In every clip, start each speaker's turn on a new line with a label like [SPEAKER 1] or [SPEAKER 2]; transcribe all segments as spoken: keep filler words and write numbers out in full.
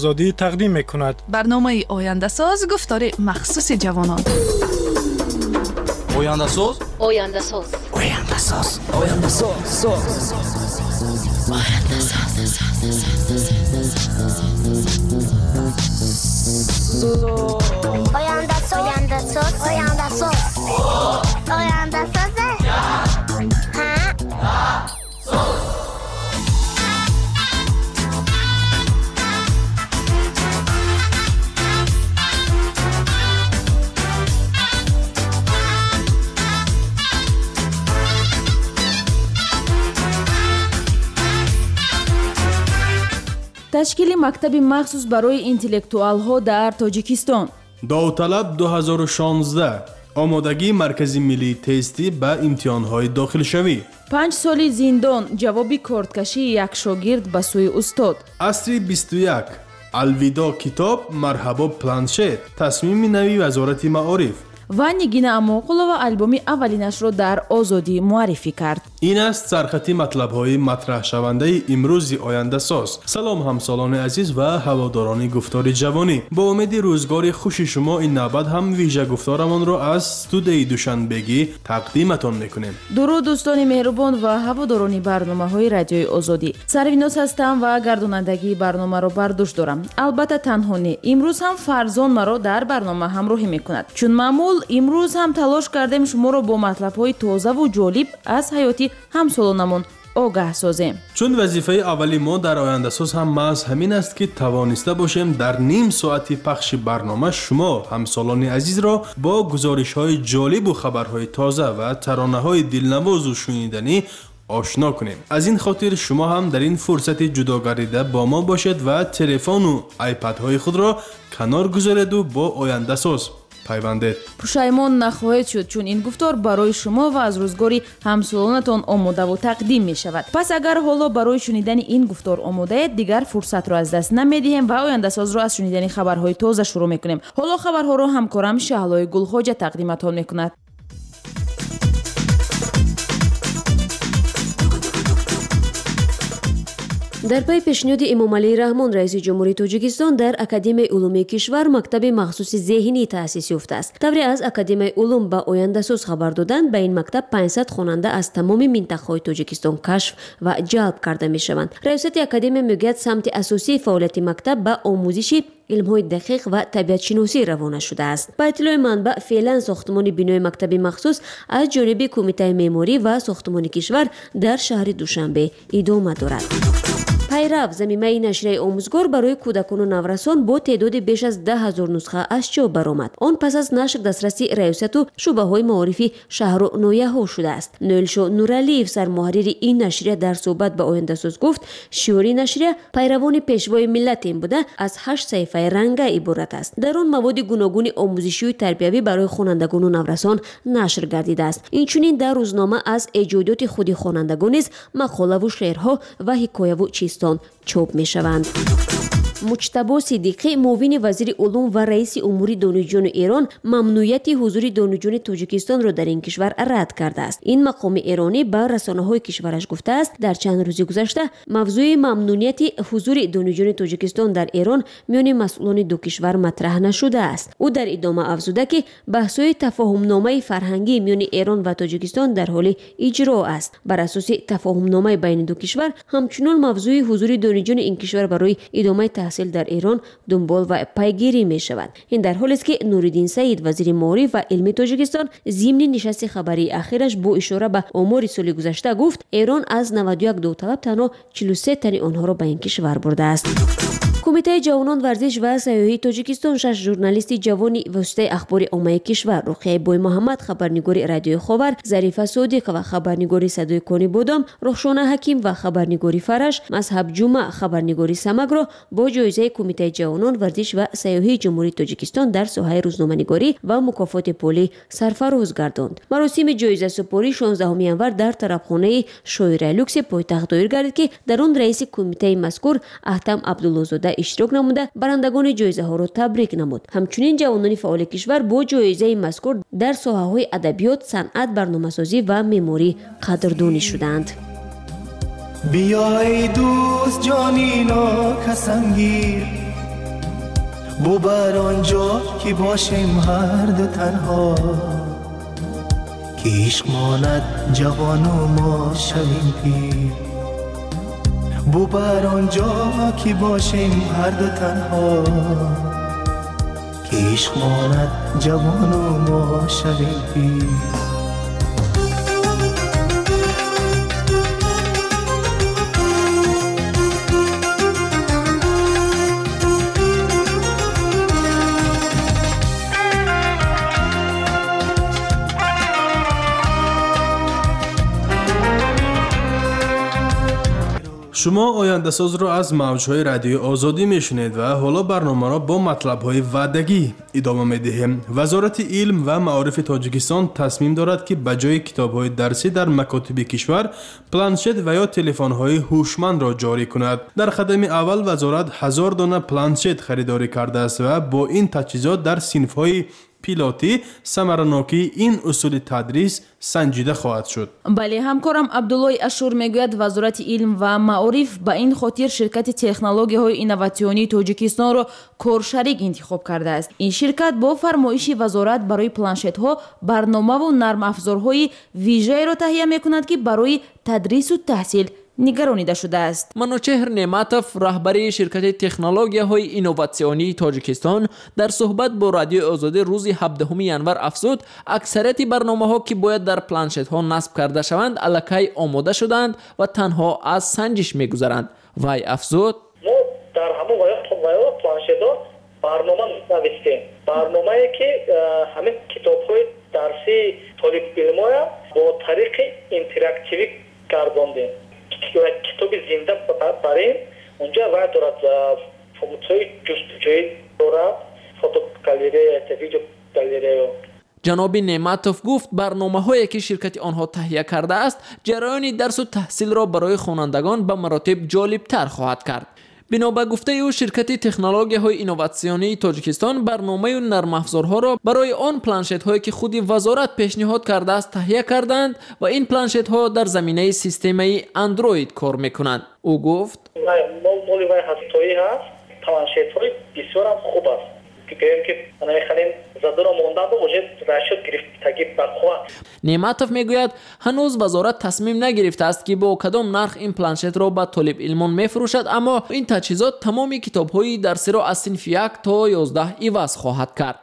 [SPEAKER 1] آزادی تقدیم می‌کند.
[SPEAKER 2] برنامه آینده ساز گفتار مخصوص جوانان.
[SPEAKER 3] آینده ساز
[SPEAKER 4] آینده ساز
[SPEAKER 3] آینده ساز آینده ساز
[SPEAKER 4] آینده ساز آینده ساز آینده ساز آینده ساز آینده ساز
[SPEAKER 5] ташкили мактаби махсус барои интеллектуалҳо дар тоҷикистон.
[SPEAKER 6] довталаб ду ҳазору шонздаҳ омодагии маркази миллии тестӣ ба имтиҳонҳои дохилшавӣ.
[SPEAKER 5] панҷ соли зиндон ҷавоби корткашии як шогирд ба сӯи устод.
[SPEAKER 6] асри бисту як алвидо китоб марҳабо планшет тасмими нави вазорати маориф.
[SPEAKER 5] вани гина амоқулова албоми аввалинашро дар озодӣ муаррифӣ кард.
[SPEAKER 6] ин аст сархати матлабҳои матраҳшавандаи имрӯзи ояндасоз. салом ҳамсолони азиз ва ҳаводорони гуфтори ҷавонӣ. бо умеди рӯзгори хуши шумо ин навбат ҳам вижа гуфторамонро аз студияи душанбегӣ тақдиматон мекунем.
[SPEAKER 5] дуруд дӯстони меҳрубон ва ҳаводорони барномаҳои радиои озодӣ. сарвинос ҳастам ва гардонандагии барномаро бар дӯш дорам. албатта танҳо не, имрӯз ҳам фарзон маро дар барнома ҳамроҳӣ мекунад. чун маъмул имрӯз ҳам талош кардем шуморо бо матлабҳои тозаву ҷолиб аз ҳаёти ҳамсолонамон огаҳ созем.
[SPEAKER 6] чун вазифаи аввали мо дар ояндасоз ҳам маҳз ҳамин аст ки тавониста бошем дар ним соати пахши барнома шумо ҳамсолони азизро бо гузоришҳои ҷолибу хабарҳои тоза ва таронаҳои дилнавозу шуниданӣ ошно кунем. аз ин хотир шумо ҳам дар ин фурсати ҷудогарида бо мо бошед ва телефону айпадҳои худро канор гузореду бо ояндасоз пайвандед.
[SPEAKER 5] пушаймон нахоҳед шуд, чун ин гуфтор барои шумо ва аз рӯзгори ҳамсолонатон омодаву тақдим мешавад. пас агар ҳоло барои шунидани ин гуфтор омодаед, дигар фурсатро аз даст намедиҳем ва ояндасозро аз шунидани хабарҳои тоза шурӯъ мекунем. ҳоло хабарҳоро ҳамкорам Шаҳлои Гулхоҷа тақдиматон мекунад.
[SPEAKER 7] дар пайи пешниҳоди Эмомалии Раҳмон раиси ҷумҳурии Тоҷикистон дар Академияи улумии кишвар мактаби махсуси зеҳнӣ таъсис ёфтааст. тавре аз Академияи улум ба ояндасоз хабар доданд, ба ин мактаб панҷсад хонанда аз тамоми минтақаҳои Тоҷикистон кашф ва ҷалб карда мешаванд. раисати академия мегӯяд самти асосии фаъолияти мактаб ба омӯзиши илмҳои дақиқ ва табиатшиносӣ равона шудааст. ба иттилои манбаъ, феълан сохтмони бинои мактаби махсус аз ҷониби Кумитаи меъморӣ ва сохтмони кишвар дар шаҳри Душанбе идома дорад. пайрав замимаи нашрияи омӯзгор барои кӯдакону наврасон бо теъдоди беш аз даҳ ҳазор нусха аз чоп баромад. он пас аз нашр дастраси раёсату шуъбаҳои маорифи шаҳру нояҳо шудааст. ноилшо Нуралиев, сармуҳаррири ин нашрия, дар суҳбат ба ояндасоз гуфт, шиори нашрия пайравони пешвои миллатем буда аз ҳашт саҳифаи ранга иборат аст. дар он маводи гуногуни омӯзишию тарбиявӣ барои хонандагону наврасон нашр гардидааст. инчунин дар рӯзнома аз эҷодиёти худи хонандагон низ мақолаву шеърҳо ва ҳикояву чистон чоп мешаванд. муҷтабо сидиқӣ, муовини вазири улум ва раиси умури донишҷони Эрон, мамнуияти ҳузури донишҷони Тоҷикистонро дар ин кишвар рад кардааст. ин мақоми эронӣ ба расонаҳои кишвараш гуфтааст, дар чанд рӯзи гузашта мавзӯи мамнунияти ҳузури донишҷони Тоҷикистон дар Эрон миёни масъулони ду кишвар матраҳ нашудааст. ӯ дар идома афзуда ки баҳсҳои тафоҳумномаи фарҳангии миёни Эрон ва Тоҷикистон дар ҳоли иҷро аст. бар асоси тафоҳумномаи байни ду кишвар, ҳамчунон мавзӯи ҳузури донишҷони ин кишвар барои идомаи таҳсил дар Эрон дунбол ва пайгирӣ мешавад. ин дар ҳолест ки Нуриддин Саид, вазири маориф ва илми Тоҷикистон, зимни нишасти хабарии ахираш бо ишора ба омори соли гузашта гуфт, Эрон аз наваду як довталаб танҳо чилу се тани онҳоро ба ин кишвар бурдааст. Кумитаи ҷавонон, варзиш ва сайёҳии Тоҷикистон шаш журналисти ҷавони воситаи ахбори оммаи кишвар, Руқияи Боймуҳаммад, хабарнигори радиои Ховар, Зарифа Содиқова, хабарнигори Садои Кони Бодом, Рухшона Ҳаким ва хабарнигори Фараш, Мазҳаб Ҷумъа, хабарнигори Самагро бо ҷоизаи Кумитаи ҷавонон, варзиш ва сайёҳии ҷумҳурии Тоҷикистон дар соҳаи рӯзноманигорӣ ва мукофоти пулӣ сарфароз гардонд. маросими ҷоизасупорӣ шонздаҳуми январ дар тарабхонаи Шоира Люкси пойтахт доир гардид ки дар он раиси кумитаи мазкур Аҳтам Абдуллозода иштирок намуда барандагони ҷоизаҳоро табрик намуд. ҳамчунин ҷавонони фаъоли кишвар бо ҷоизаи мазкур дар соҳаҳои адабиёт, санъат, барномасозӣ ва меъморӣ қадрдонӣ шуданд.
[SPEAKER 8] بیای دوست جانی ناکسم گیر
[SPEAKER 1] ببر آنجا که باشیم هر دو تنها که عشق ماند جوان و ما شویم پیر ببر آنجا که باشیم هر دو تنها که عشق ماند جوان و ما شویم پیر
[SPEAKER 6] شما آینده ساز را از موجهای رادیو آزادی میشنید و حالا برنامه را با مطلب‌های وعدگی ادامه می‌دهیم. وزارت علم و معارف تاجیکستان تصمیم دارد که به جای کتاب‌های درسی در مکاتب کشور پلانشت و یا تلفن‌های هوشمند را جاری کند. در قدم اول وزارت هزار دانه پلانشت خریداری کرده است و با این تجهیزات در صنف‌های پیلوتی ثمرناکی این اصول تدریس سنجیده خواهد شد.
[SPEAKER 5] بله، همکارم عبدالله اشور میگوید وزارت علم و معارف به این خاطر شرکت تکنولوژی های اینواتیونی تاجیکستان را کارشریک انتخاب کرده است. این شرکت با فرمایش وزارت برای پلانشت ها برنامه و نرم افزارهای ویژه را تهیه میکند که برای تدریس و تحصیل نگرانیده شده است.
[SPEAKER 8] منوچهر نعمتوف رهبری شرکت تکنولوژی های اینواتیونی تاجیکستان در صحبت با رادیو آزادی روز هفدهم ینور افزود اکثریت برنامه‌ها که باید در پلانشت ها نصب کرده شوند الکی آماده شدند و تنها از سنجش می‌گذرند. وی افزود
[SPEAKER 9] ما در همون وایو پلانشت ها برنامه نوشتیم، برنامه‌ای که همین کتاب‌های درسی طالب علم‌ها با طریق اینتراکتیوی گرداندیم. کتابی زنده بریم اونجا و دارد فونکسیون جستجویی دارد فوتو گالری ویدیو گالری.
[SPEAKER 8] جناب نعمتوف گفت برنامه هایی که شرکت آنها تهیه کرده است جریان درس و تحصیل را برای خوانندگان به مراتب جالب تر خواهد کرد. بنا به گفته او شرکت تکنولوژی های اینواتیونی تاجیکستان برنامه و نرم افزارها را برای آن پلانشت هایی که خود وزارت پیشنهاد کرده است تهیه کردند و این پلانشت ها در زمینه سیستمی اندروید کار میکنند. او گفت
[SPEAKER 9] مولی وای هستویی هست، پلانشت های بسیار هم خوب است که گویم که من میخوانیم زده را موندن با وجه رشد گرفتگی برخواهد.
[SPEAKER 8] نعمتوف میگوید هنوز وزارت تصمیم نگرفته است که با کدام نرخ این پلانشت را به طالب علمان میفروشد، اما این تجهیزات تمامی کتاب‌های درسی را از صنف یک تا یازده عوض خواهد کرد.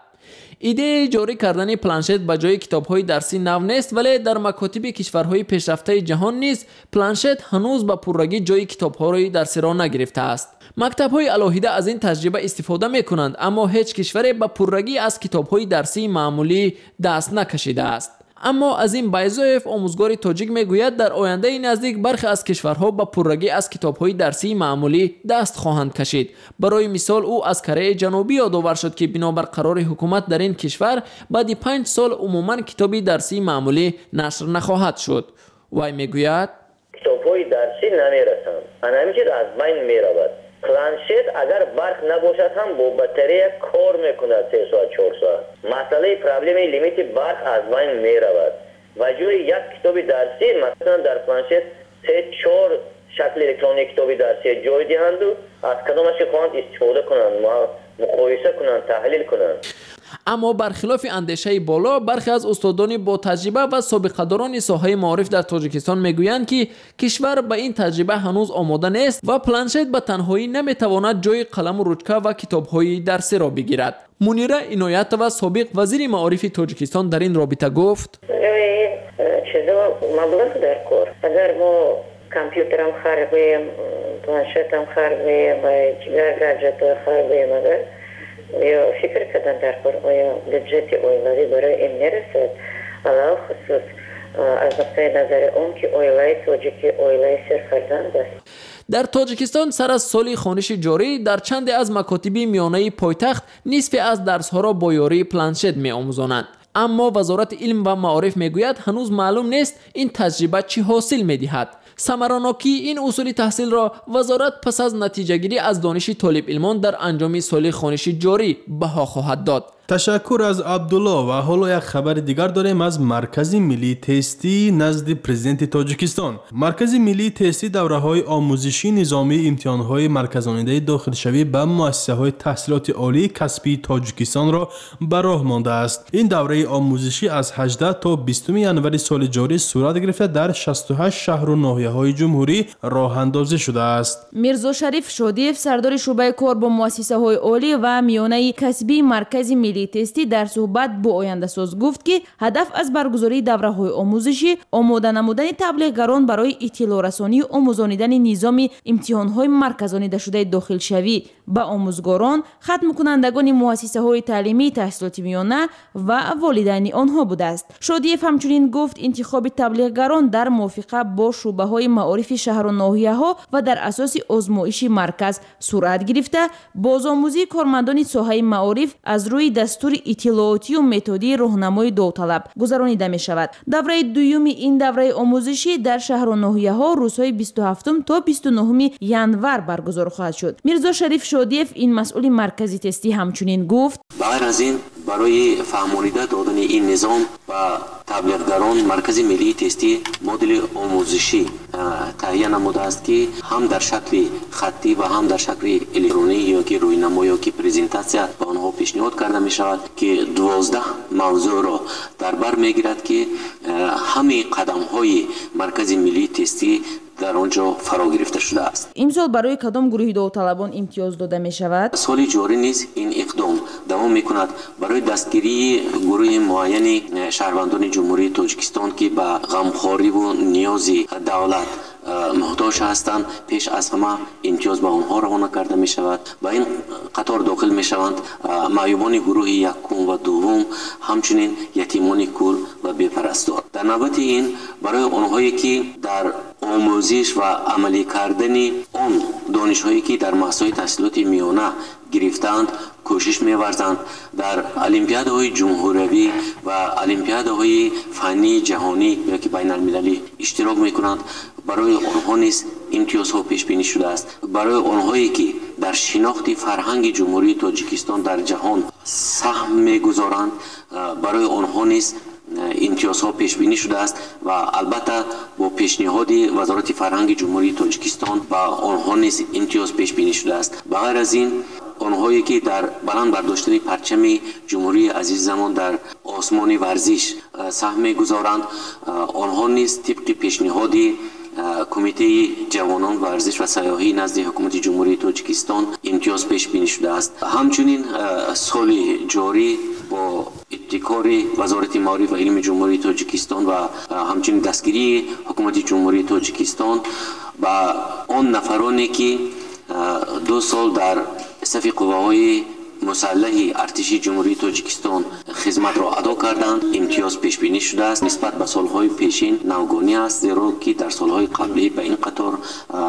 [SPEAKER 8] ایده جاری کردن پلانشت به جای کتاب‌های درسی نو نیست، ولی در مکاتب کشورهای پیشرفته جهان نیز پلانشت هنوز به پررگی جای کتاب‌های درسی را نگرفته است. مکتب‌های علاهیده از این تجربه استفاده می‌کنند، اما هیچ کشوری به پررگی از کتاب‌های درسی معمولی دست نکشیده است. اما از این بایزوف آموزگار تاجیک میگوید در آینده نزدیک برخی از کشورها با پررگی از کتاب‌های درسی معمولی دست خواهند کشید. برای مثال او از کره جنوبی یادآور شد که بنابر قرار حکومت در این کشور بعد پنج سال عموما کتابی درسی معمولی نشر نخواهد شد. وی میگوید
[SPEAKER 10] کتاب‌های درسی نمیرسند، همینجور از بین میرود. پلانشت اگر برق نباشد هم با بطری کار میکند سه ساعت چهار ساعت. مسئله پرابلم لیمیت برق از بین میرود و جای یک کتاب درسی مثلا در پلانشت سه چهار شکل الکترونیک کتاب درسی جای دهند و از کدامش خواهند استفاده کنند، مقایسه کنند، تحلیل کنند.
[SPEAKER 8] اما برخلاف اندیشه بالا برخی از استادان با تجربه و سابقه داران ساحه معارف در تاجیکستان میگویند که کشور به این تجربه هنوز آماده نیست و پلانشت به تنهایی نمیتواند جای قلم و رجکه و کتاب‌های درسی را بگیرد. منیره عنایتова سابق وزیر معارف تاجیکستان در این رابطه گفت
[SPEAKER 11] چیزا مبلغ در کار اگر ما کامپیوترم خرابیم، پلانشتم خرابیم و دیگر گاجت خرابیم اگر یا فکر کردن در پر آیا بودجت اویلایی برای این نرسد، علاوه خصوص از نقطه نظر اون که اویلای تاجیکی اویلای سرفرزند است.
[SPEAKER 8] در تاجیکستان سر از سال خوانش جاری در چند از مکاتب میانه پایتخت نصف از درس‌ها را با یاری پلانشت می‌آموزانند. اما وزارت علم و معارف میگوید هنوز معلوم نیست این تجربه چی حاصل می‌دهد. ثمرناکی این اصول تحصیل را وزارت پس از نتیجه گیری از دانش طالب علمان در انجام سال خوانش جاری بها خواهد داد.
[SPEAKER 6] تشکر از عبدالله. و حالا یک خبر دیگر داریم از مرکز ملی تستی نزد پرزیدنت تاجیکستان. مرکز ملی تستی دوره‌های آموزشی نظامی امتحان‌های مرکزانیده داخل شوی به مؤسسه‌های تحصیلات عالی کسبی تاجیکستان را به راه مانده است. این دوره آموزشی از هجدهم تا بیستم ژانویه سال جاری صورت گرفته در شصت و هشت شهر و ناحیه‌های جمهوری راه اندازی شده است.
[SPEAKER 5] میرزا شریف شادیف سردار شعبه کار با مؤسسه‌های عالی و میانه کسبی مرکز ملی تستی در صحبت با آینده ساز گفت که هدف از برگزاری دوره‌های آموزشی آماده نمودن تبلیغگران برای اطلاع رسانی و آموزانیدن نظام امتحان‌های مرکزانیده شده داخل شوی به آموزگاران، ختم کنندگان مؤسسه‌های تعلیمی تحصیلات میانه و والدین آنها بوده است. شادیف همچنین گفت انتخاب تبلیغگران در موافقت با شعبه‌های معارف شهر و ناحیه‌ها و در اساس آزمایشی مرکز صورت گرفته، بازآموزی کارمندان ساحه معارف از روی دستور اطلاعاتی و متدی راهنمای داوطلب گذرانیده می شود. دوره دوم این دوره آموزشی در شهر و ناحیه‌ها روزهای بیست و هفتم تا بیست و نهم ژانویه برگزار خواهد شد. میرزا شریف شادیف این مسئول مرکزی تستی همچنین گفت
[SPEAKER 12] بعد از این برای فهمانیده دادن این نظام و تبلیغگران مرکز ملی تستی مدل آموزشی تهیه نموده است که هم در شکل خطی و هم در شکل الکترونی یا که روینما یا که پرزنتاسیا به آنها پیشنهاد کرده می شود که دوازده موضوع را در بر می گیرد که همه قدم های مرکز ملی تستی در آنجا فرا گرفته شده است.
[SPEAKER 5] امسال برای کدام گروه داوطلبان امتیاز داده می شود؟
[SPEAKER 12] سال جاری نیز این اقدام دوام می کند برای دستگیری گروه معین شهروندان جمهوری تاجیکستان که به غمخواری و نیاز دولت محتاج هستند. پیش از همه امتیاز به آنها روانه کرده می شود. با این قطار داخل می شوند معیوبان گروه یکم و دوم، همچنین یتیمان کور و بی‌پرستار. در نوبت این برای آنهایی که در آموزش و عملی کردن آن دانش‌هایی که در مؤسسه‌های تحصیلات میانه گرفتند کوشش می‌ورزند در المپیادهای جمهوری و المپیادهای فنی جهانی یا که بین المللی اشتراک می‌کنند. برای آنها نیز امتیازها پیش بینی شده است. برای آنهایی که در شناخت فرهنگ جمهوری تاجیکستان در جهان سهم می‌گذارند، برای آنها نیز امتیازها پیش بینی شده است و البته با پیشنهاد وزارت فرهنگ جمهوری تاجیکستان با آنها نیز امتیاز پیش بینی شده است. بغیر از این آنهایی که در بلند برداشتن پرچم جمهوری عزیز زمان در آسمان ورزش سهم می‌گذارند، آنها نیز طبق پیشنهاد کمیته جوانان ورزش و سیاحی نزد حکومت جمهوری تاجیکستان امتیاز پیش بینی شده است. همچنین سال جاری با ابتکار وزارت معارف و علم جمهوری تاجیکستان و همچنین دستگیری حکومت جمهوری تاجیکستان با آن نفرانی که دو سال در صف قواهای مسلح ارتشی جمهوری تاجیکستان خدمت را ادا کردند امتیاز پیش بینی شده است. نسبت به سالهای پیشین نوگانی است، زیرا که در سالهای قبلی به این قطار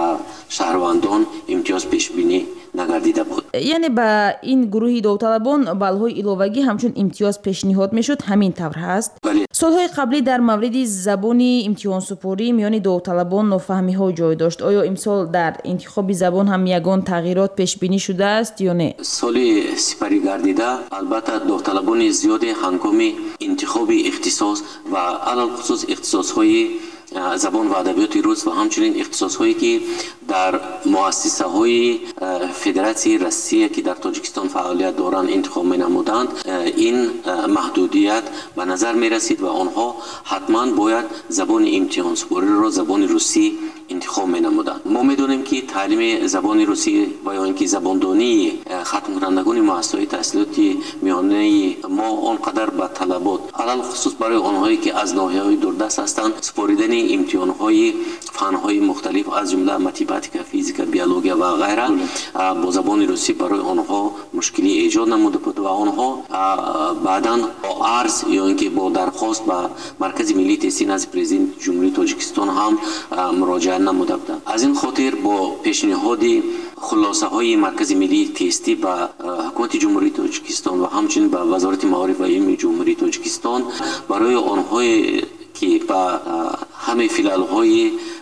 [SPEAKER 12] شهروندان امتیاز پیش بینی نگردیده بود.
[SPEAKER 5] یعنی با این گروه داوطلبان بالهای علاوگی همچون امتیاز پیشنهاد میشد، همین طور هست؟
[SPEAKER 12] بله.
[SPEAKER 5] سالهای قبلی در مورد زبان امتحان سپاری میان داوطلبان نافهمی ها جای داشت. آیا امسال در انتخاب زبان هم یگان تغییرات پیش بینی شده است یا نه؟
[SPEAKER 12] سال سپری گردیده البته داوطلبان زیاد هنگام انتخاب اختصاص و علل خصوص اختصاص های زبان و ادبیات روس و همچنین اختصاص هایی که در مؤسسه های فدراسیون روسیه که در تاجیکستان فعالیت دارند انتخاب می نمودند، این محدودیت به نظر می رسید و آنها حتما باید زبان امتحان سپاری را زبان روسی انتخاب می نمودند. ما می دونیم که تعلیم زبان روسی و یا اینکه زباندانی ختم کنندگان مؤسسه‌های تحصیلاتی میانه ما آنقدر به طلبات علل خصوص برای آنهایی که از ناحیه‌های دوردست هستند سپاریدن امتحان‌های فن‌های مختلف از جمله متماتیک، فیزیک، بیولوژی و غیره با زبان روسی برای آنها مشکلی ایجاد نموده بود و آنها بعداً با عرض یا اینکه با درخواست به مرکز ملی تستی نزد پرزیدنت جمهوری تاجیکستان هم مراجعه نموده بودند. از این خاطر با پیشنهاد خلاصه های مرکز ملی تستی به حکومت جمهوری تاجیکستان و همچنین به وزارت معارف و علم جمهوری تاجیکستان برای آنهای که با همه فیلال های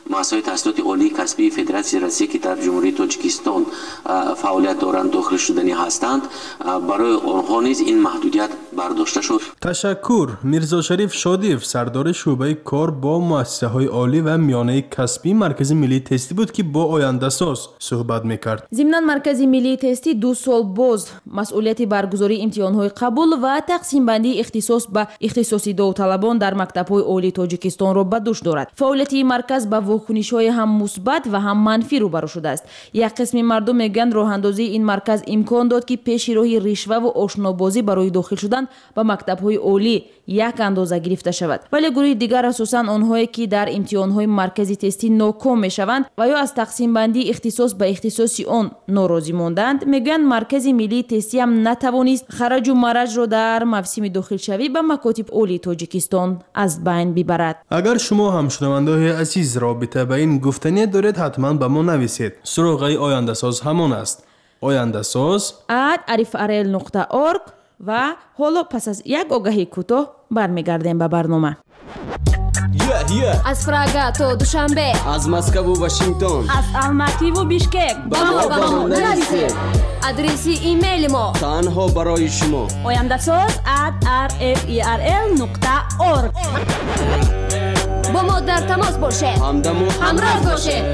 [SPEAKER 12] مؤسسات تحصیلات عالی کسبی فدراسیون رسمی که در جمهوری تاجیکستان فعالیت دارند داخل شدنی هستند برای آنها نیز این محدودیت برداشته شد.
[SPEAKER 6] تشکر. میرزا شریف شادیف سردار شعبه کار با مؤسسه های عالی و میانه کسبی مرکز ملی تستی بود که با آینده ساز صحبت میکرد.
[SPEAKER 5] ضمن مرکز ملی تستی دو سال باز مسئولیت برگزاری امتحان‌های قبول و تقسیم بندی اختصاص به اختصاصی داوطلبان در مکتب‌های عالی تاجیکستان را به دوش دارد. فعالیت مرکز با واکنش‌های هم مثبت و هم منفی روبرو شده است. یک قسم مردم میگن راه اندازی این مرکز امکان داد که پیش روی رشوه و آشنابازی برای داخل شدن به مکتب‌های عالی یک اندازه گرفته شود، ولی گروه دیگر اساساً آنهایی که در امتحان‌های مرکزی تستی ناکام میشوند و یا از تقسیم بندی اختصاص به اختصاصی آن ناراضی ماندند میگن مرکز ملی تستی هم نتوانست خرج و مرج را در موسم داخل شوی به مکاتب عالی تاجیکستان از بین ببرد.
[SPEAKER 6] اگر شما هم شنونده‌های عزیز رابطه به این گفتنی دارید حتما به ما نویسید. سراغ آینده ساز همان است. آینده ساز ات arif arel nokta org
[SPEAKER 5] و حالا پس از یک آگهی کوتاه برمیگردیم به برنامه.
[SPEAKER 3] Yeah, yeah.
[SPEAKER 7] از پراگا تا دوشنبه،
[SPEAKER 3] از مسکو و واشنگتن،
[SPEAKER 2] از الماتی و بیشکک
[SPEAKER 7] با ما با ما نویسید. آدرسی ایمیل ما
[SPEAKER 3] تنها برای شما
[SPEAKER 2] oyandasaz at r f e r l nokta org.
[SPEAKER 7] با ما در تماس باشه،
[SPEAKER 3] همدم و
[SPEAKER 7] همراه باشه.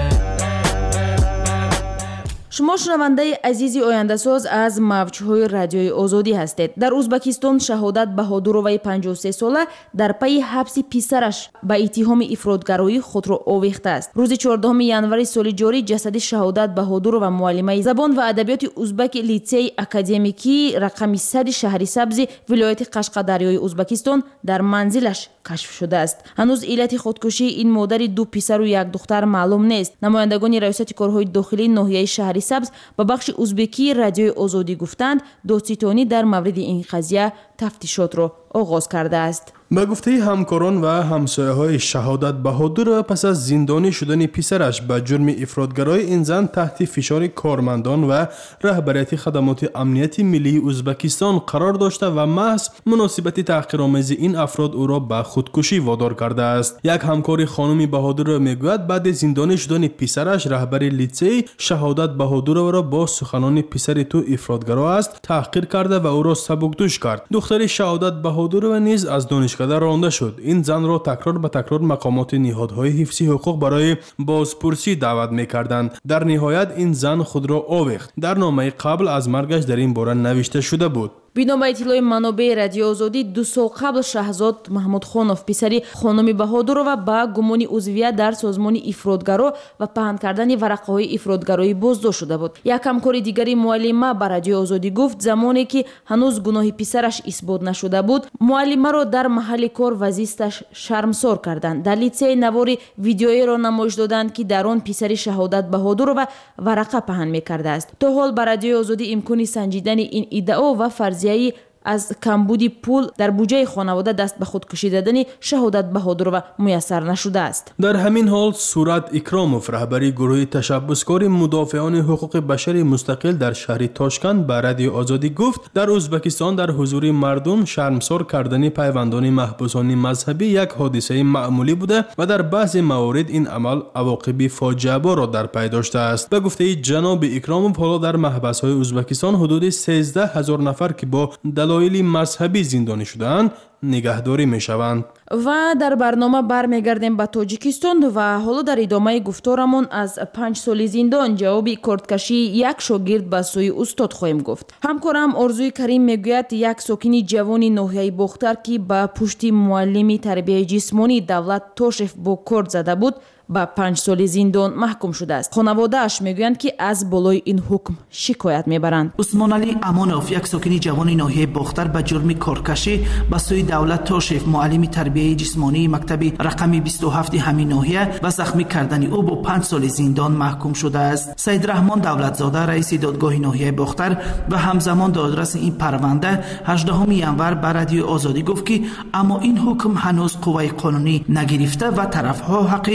[SPEAKER 5] شما شنونده عزیز آینده ساز از موجهای رادیوی آزادی هستید. در ازبکستان شهادت بهادروی پنجاه و سه ساله در پی حبس پسرش به اتهام افراطگرایی خود را آویخته است. روز چهاردهم ینوری سال جاری جسد شهادت بهادر و معلمه زبان و ادبیات ازبک لیسه اکادمیکی رقم صد شهر سبز ولایت قشقادریای ازبکستان در منزلش کشف شده است. هنوز علت خودکشی این مادر دو پسر و یک دختر معلوم نیست. نمایندگان ریاست کارهای داخلی ناحیه شهر سبز با بخش ازبکی رادیوی آزادی گفتند دادستانی در مورد این قضیه تفتیشات را آغاز کرده است.
[SPEAKER 6] به گفته همکاران و همسایه‌های شهادت بهادر پس از زندانی شدن پسرش به جرم افراطگرایی این زن تحت فشار کارمندان و رهبریت خدمات امنیتی ملی ازبکستان قرار داشته و محض مناسبت تحقیرآمیز این افراد او را به خودکشی وادار کرده است. یک همکار خانم بهادر میگوید بعد زندانی شدن پسرش رهبر لیسه شهادت بهادر را با سخنان پسر تو افراطگرا است تحقیر کرده و او را سبکدوش کرد. دختر شهادت بهادر و نیز از دانشگاه رانده شد. این زن را تکرار به تکرار مقامات نهادهای حفظی حقوق برای بازپرسی دعوت می‌کردند. در نهایت این زن خود را آویخت. در نامه قبل از مرگش در این باره نوشته شده بود.
[SPEAKER 5] بنا به اطلاع منابع رادیو آزادی دو سال قبل شهزاد محمود خانوف پسری خانم بهادر و با گمان عضویت در سازمان افراطگرا و پهن کردن ورقه‌های افراطگرایی بازداشت شده بود. یک همکار دیگری معلمه به رادیو آزادی گفت زمانی که هنوز گناه پسرش اثبات نشده بود معلمه را در محل کار و زیستش شرمسار کردند. در لیسه نواری ویدیویی را نمایش دادند که در آن پسر شهادت بهادر و ورقه پهن می‌کرده است. تا حال به رادیو آزادی امکان سنجیدن این ادعا و فرضیه از کمبودی پول در بودجه خانواده دست به خودکشی دادن شهادت بهادر و میسر نشده است.
[SPEAKER 6] در همین حال صورت اکراموف رهبری گروه تشبسکار مدافعان حقوق بشر مستقل در شهر تاشکند به رادیو آزادی گفت در ازبکستان در حضور مردم شرمسار کردن پیوندان محبوسان مذهبی یک حادثه معمولی بوده و در بعضی موارد این عمل عواقب فاجعه بار را در پی داشته است. به گفته جناب اکراموف حالا در محبس‌های ازبکستان حدود سیزده هزار نفر که با دلایل مذهبی زندانی شدند نگهداری می شوند.
[SPEAKER 5] و در برنامه برمیگردیم به تاجیکستان و حالا در ادامه گفتارمون از پنج سال زندان جواب کارتکشی یک شاگرد به سوی استاد خواهیم گفت. همکارم آرزوی کریم میگوید یک ساکن جوانی ناحیه باختر که به پشت معلمی تربیت جسمانی دولت توشف با کارت زده بود با پنج سال زندان محکوم شده است. خانواده اش میگویند که از بالای این حکم شکایت میبرند.
[SPEAKER 13] عثمان علی امانوف یک ساکن جوان ناحیه باختر به جرم کارکشی به سوی دولت توشف معلم تربیت جسمانی مکتب رقم بیست و هفت همین ناحیه و زخمی کردن او با پنج سال زندان محکوم شده است. سید رحمان دولتزاده رئیس دادگاه ناحیه باختر و همزمان دادرس این پرونده هجدهم ینور به رادیو آزادی گفت که اما این حکم هنوز قوه قانونی نگرفته و طرفها حق شکایت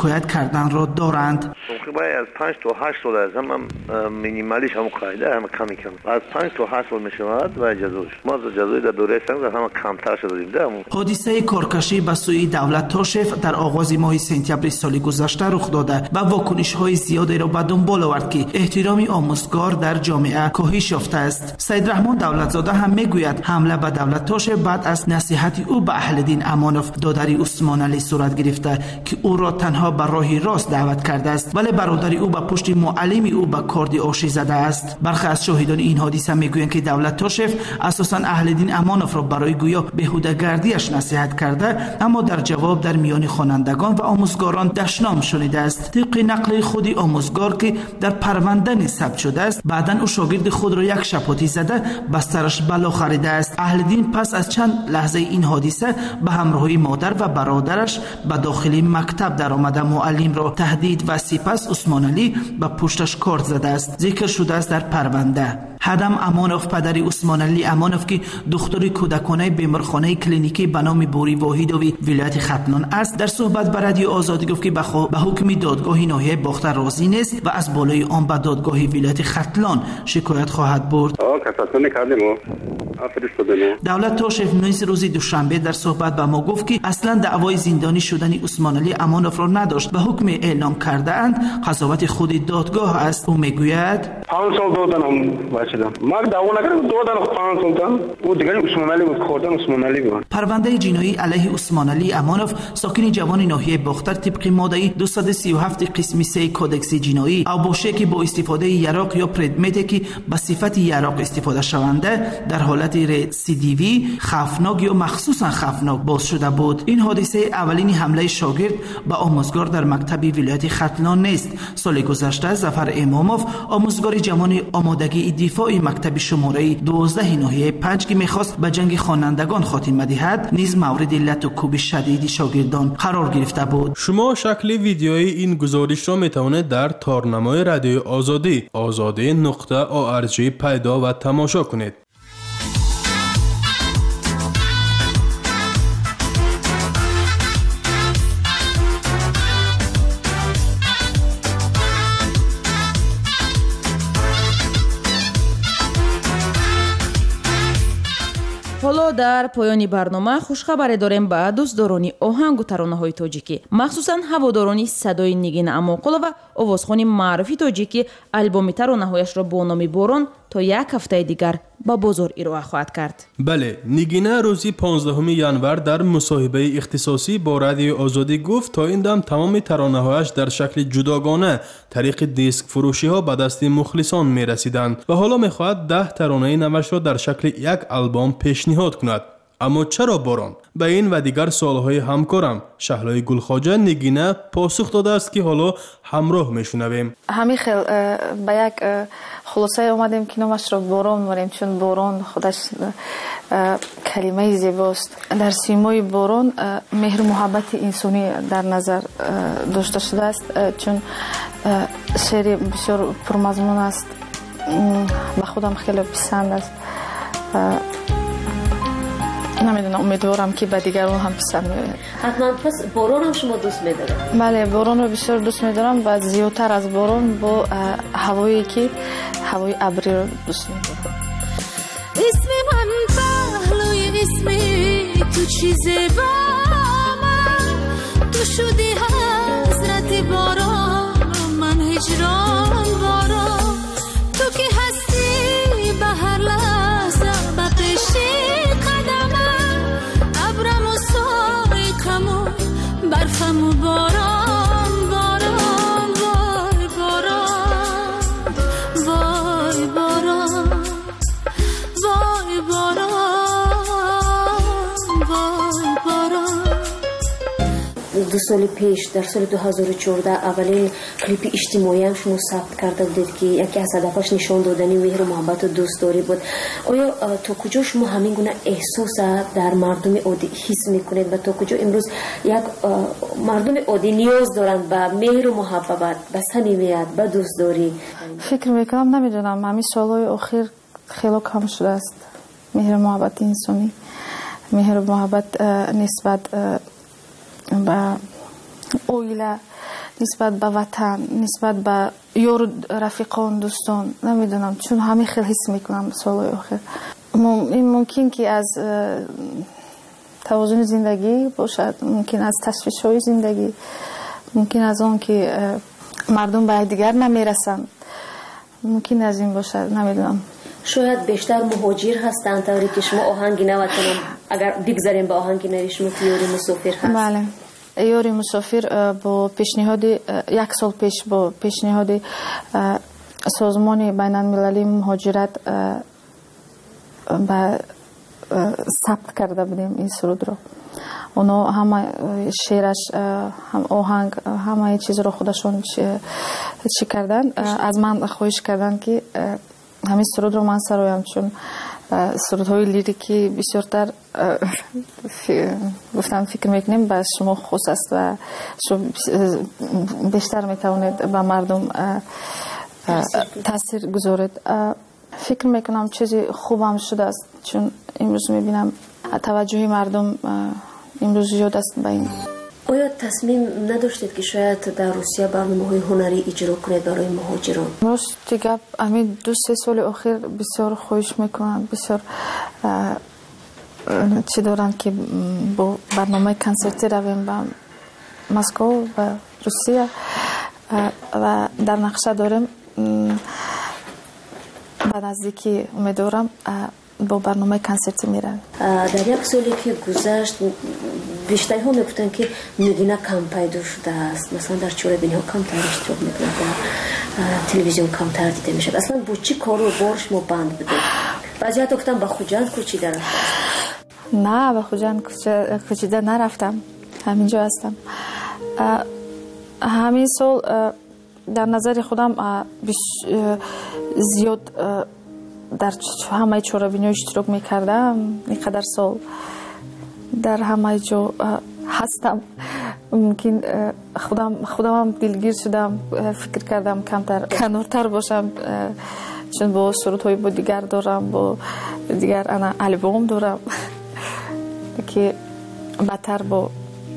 [SPEAKER 13] شکایت کردن را دارند.
[SPEAKER 14] باید از پنج تا هشت سال از هم مینیمالیش هم قاعده هم کمی کم از پنج تا هشت سال میشود و جزاش ما جزای در دوره سنگ هم کمتر شده دیدیم.
[SPEAKER 13] حادثه کارکشی به سوی دولت تاشف در آغاز ماه سپتامبر سال گذشته رخ داده و واکنش های زیادی را به دنبال آورد که احترام آموزگار در جامعه کاهش یافته است. سید رحمان دولتزاده هم میگوید حمله به دولت تاشف بعد از نصیحت او به اهل دین امانوف دادری عثمان علی صورت گرفته که او را تنها به راه راست دعوت کرده است، ولی برادر او به پشت معلم او به کارد آشی زده است. برخی از شاهدان این حادثه میگویند که دولت تاشف اساساً اهل دین امانوف را برای گویا بهوده‌گردیش نصیحت کرده، اما در جواب در میان خوانندگان و آموزگاران دشنام شنیده است. طبق نقل خودی آموزگار که در پرونده ثبت شده است، بعداً او شاگرد خود را یک شپاتی زده بسترش بلا خریده است. اهل دین پس از چند لحظه این حادثه به همراهی مادر و برادرش به داخل مکتب در آمده معلم را تهدید و سپس عثمان علی به پشتش کارد زده است. ذکر شده است در پرونده. هدم امانوف پدر عثمان علی امانوف که دختر کودکانه بیمارخانه کلینیکی به نام بوری واحدوی ولایت ختلان است، در صحبت با رادیو آزادی گفت که به حکم دادگاه ناحیه باختر راضی نیست و از بالای آن به دادگاه ولایت ختلان شکایت خواهد برد. دولت تاشف نیز روز دوشنبه در صحبت با ما گفت که اصلا دعوای زندانی شدن عثمان علی امانوف را نداشت و حکم اعلام کرده اند قضاوت خود دادگاه است. او میگوید
[SPEAKER 15] پنج سال دادن باشدم ما دعوا نکردم دادن پنج سال دادن او دیگه عثمان علی بود خوردن عثمان علی بود.
[SPEAKER 13] پرونده جنایی علیه عثمان علی امانوف ساکن جوان ناحیه باختر طبق ماده دویست و سی و هفت قسم سه کدکس جنایی او باشه که با استفاده یراق یا پردمتی که به صفت یراق استفاده شونده در حالت رسیدیوی خفناک یا مخصوصا خفناک باز شده بود. این حادثه اولین حمله شاگرد به آموزگار در مکتب ولایت ختلان نیست. سال گذشته ظفر اماموف آموزگار جوان آمادگی دفاع مکتب شماره دوازده ناحیه پنج که میخواست به جنگ خوانندگان خاتمه دهد نیز مورد لط و کوب شدید شاگردان قرار گرفته بود.
[SPEAKER 6] شما شکل ویدیوی این گزارش را میتوانید در تارنمای رادیو آزادی آزادی نقطه آرژ پیدا و تماشا کنید.
[SPEAKER 5] ҳоло дар поёни барнома хушхабаре дорем ба дӯстдорони оҳангу таронаҳои тоҷикӣ, махсусан ҳаводорони садои Нигина Амонқулова, овозхони маъруфи тоҷик ки албоми таронаҳояшро бо номи Борон то як ҳафтаи дигар ба бозор ироа хоҳад кард.
[SPEAKER 6] бале, Нигина рӯзи понздаҳуми январ дар мусоҳибаи ихтисосӣ бо радиои Озодӣ гуфт то ин дам тамоми таронаҳояш дар шакли ҷудогона тариқи дискфурӯшиҳо ба дасти мухлисон мерасиданд ва ҳоло мехоҳад даҳ таронаи навашро дар шакли як албом пешниҳод кунад. аммо чаро Борон? ба ин ва дигар суолҳои ҳамкорам Шаҳлои Гулхоҷа Нигина посух додааст ки ҳоло ҳамроҳ мешунавем.
[SPEAKER 16] ҳамин хел ба як хулосае омадем ки номашро Борон барем, чун Борон худаш калимаи зебост. дар симои Борон меҳру муҳаббати инсонӣ дар назар дошта шудааст, чун шеъри бисёр пурмазмун аст. ба худам хеле писанд аст. намедонам, умедворам ки ба дигарон ҳам писанд меояд.
[SPEAKER 7] ҳатман пас Боронам шумо дӯст медоред?
[SPEAKER 16] бале, Боронро бисёр дӯст медорам ва зиёдтар аз Борон бо ҳавое ки ҳавои абриро дӯст медорам.
[SPEAKER 17] اسم من پهلوی اسم تو چی زیبا من تو شدی حضرت باران من هجران باران تو که هستی به هر لحظه به پیش قدمم ابرم و سایقم و برفم و باران باران وای باران وای باران وای باران وای باران.
[SPEAKER 7] دو سال پیش در سال دو هزار و چهارده اولین کلیپ اجتماعی هم شما ثبت کرده بودید که یکی از هدفش نشان دادن مهر و محبت و دوستداری بود. آیا تا کجا شما همین گونه احساس در مردم عادی حس میکنید و تا کجا امروز یک مردم عادی نیاز دارند به مهر و محبت، به صمیمیت، به دوستداری؟
[SPEAKER 16] فکر میکنم نمیدونم همین سالهای اخیر خیلی کم شده است مهر و محبت انسانی، مهر و محبت نسبت به اویله نسبت به وطن، نسبت به یار رفیقان دوستان، نمیدونم چون همه خیلی حس میکنم سالهای آخر. این ممکن که از توازن زندگی باشد، ممکن از تشویش های زندگی، ممکن از اون که مردم به دیگر نمیرسند، ممکن از این باشد، نمیدونم.
[SPEAKER 7] شاید بیشتر مهاجر هستند طوری که شما آهنگی نوطنم اگر بگذاریم به آهنگی نری شما که یاری مسافر هست.
[SPEAKER 16] بله، یاری مسافر با پیشنهاد یک سال پیش با پیشنهاد سازمان بین المللی مهاجرت به ثبت کرده بودیم این سرود رو. اونا همه شعرش، هم آهنگ، همه چیز رو خودشون چی کردن. از من خواهش کردن که همین سرود رو من سرایم، چون سرودهای لیریکی بسیارتر گفتم فکر میکنیم به شما خاص است و شما بیشتر میتونید به مردم تاثیر گذارید. فکر میکنم چیزی خوبم شده است، چون امروز میبینم توجه مردم امروز زیاد است به این.
[SPEAKER 7] آیا تصمیم نداشتید که شاید در روسیه برنامه‌های هنری اجرا کنید برای مهاجران؟
[SPEAKER 16] راست دیگه همین دو سه سال اخیر بسیار خواهش میکنم، بسیار چی دارن که با برنامه کنسرتی رویم به مسکو و روسیه و در نقشه داریم به نزدیکی امیدوارم با برنامه کنسرتی میرن.
[SPEAKER 7] در یک سالی که گذشت بیشتری ها میگفتن که نگینه کم پیدا شده است، مثلا در چهاربینی ها کمتر اشتراک میکنه، در تلویزیون کمتر دیده میشه. اصلا با چی کار رو بارش ما بند بده؟ بعضی ها گفتن با خوجند کوچیده رفته.
[SPEAKER 16] نه، با خوجند کوچیده نرفتم، همینجا هستم. همین سال در نظر خودم زیاد در همه چهاربینی اشتراک میکردم. اینقدر سال در همه جا هستم. ممکن خودم خودم دلگیر شدم، فکر کردم کمتر کنارتر باشم، چون با سرودهای با دیگر دارم، با دیگر انا البوم دارم که بهتر با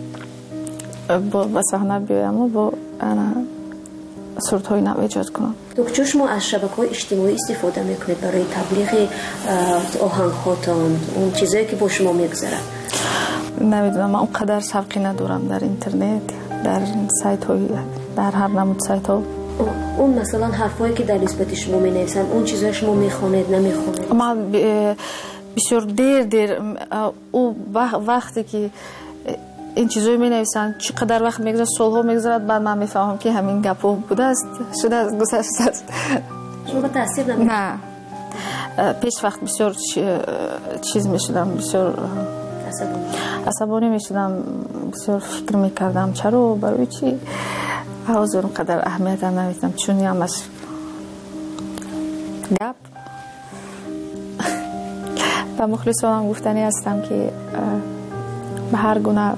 [SPEAKER 16] با صحنه بیایم و با انا سرودهای نو ایجاد کنم.
[SPEAKER 7] دکتر شما از شبکه‌های اجتماعی استفاده میکنید برای تبلیغ آهنگ‌هاتون، اون چیزایی که با شما میگذره؟
[SPEAKER 16] نمیدونم، من اونقدر سبقی ندارم در اینترنت، در سایت های، در هر نمود سایت ها.
[SPEAKER 7] اون مثلا حرفایی که در نسبت شما مینویسن، اون چیزایی شما میخونید نمیخونید؟
[SPEAKER 16] من بسیار دیر دیر او وقتی که این چیزایی می نویسن چقدر وقت میگذره، سالها میگذرد، بعد من میفهمم که همین گپو بوده است، شده است، گذشته است.
[SPEAKER 7] شما با تاثیر نمیکنه؟
[SPEAKER 16] نه، پیش وقت بسیار چیز میشدم، بسیار
[SPEAKER 7] عصبانی
[SPEAKER 16] عصبانی میشدم، بسیار فکر میکردم چرا برای چی حاضر اونقدر اهمیت هم نمیدم، چون همش گپ. به مخلصانم گفتنی هستم که به هر گونه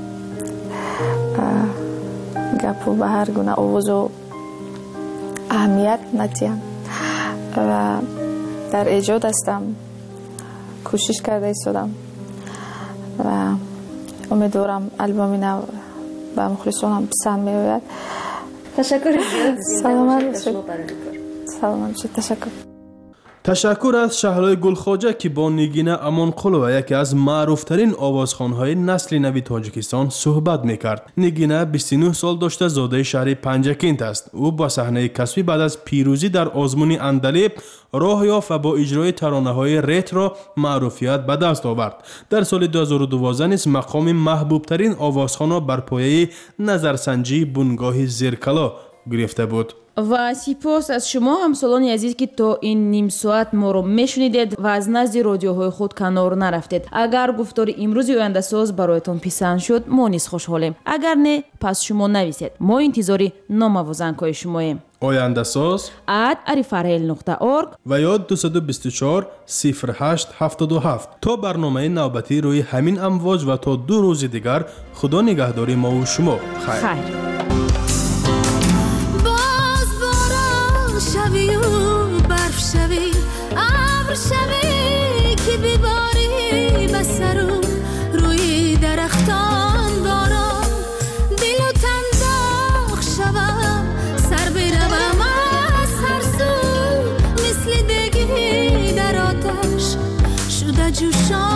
[SPEAKER 16] گپ و به هر گونه آواز و اهمیت ندیم و در ایجاد هستم، کوشش کرده ایستادم و امیدوارم البوم نو به مخلصانم پسند میآید.
[SPEAKER 7] تشکر زیاد.
[SPEAKER 16] سلامت سلامت تشکر.
[SPEAKER 6] تشکر از شهلای گلخواجه که با نگینه امانقلو یکی از معروفترین آوازخوان‌های نسل نوی تاجیکستان صحبت میکرد. نگینه بیست و نه سال داشته، زاده شهر پنجکینت است. او با صحنه کسبی بعد از پیروزی در آزمون اندلیب راه یافت و با اجرای ترانه‌های ریترو معروفیت به دست آورد. در سال دو هزار و دوازده نیز مقام محبوبترین آوازخوان بر پایه نظرسنجی بنگاه زیرکلا گرفته بود.
[SPEAKER 5] و سپاس از شما همسالان عزیز که تا این نیم ساعت ما رو میشنیدید و از نزد رادیوهای خود کنار نرفتید. اگر گفتار امروز آینده ساز برایتان پسند شد، ما نیز خوشحالیم. اگر نه، پس شما نویسید. ما انتظاری نامه و زنگ‌های شماییم.
[SPEAKER 6] آینده ساز
[SPEAKER 5] ات arifarel نقطه org
[SPEAKER 6] و یا دو دو چهار صفر هشت هفت دو هفت. تا برنامه نوبتی روی همین امواج و تا دو روز دیگر، خدا نگهداری ما و شما. خیر, خیر.
[SPEAKER 17] شوی و برف شوی، ابر شوی که بباری به سرو، روی درختان باران، دل و تن داغ شود چشام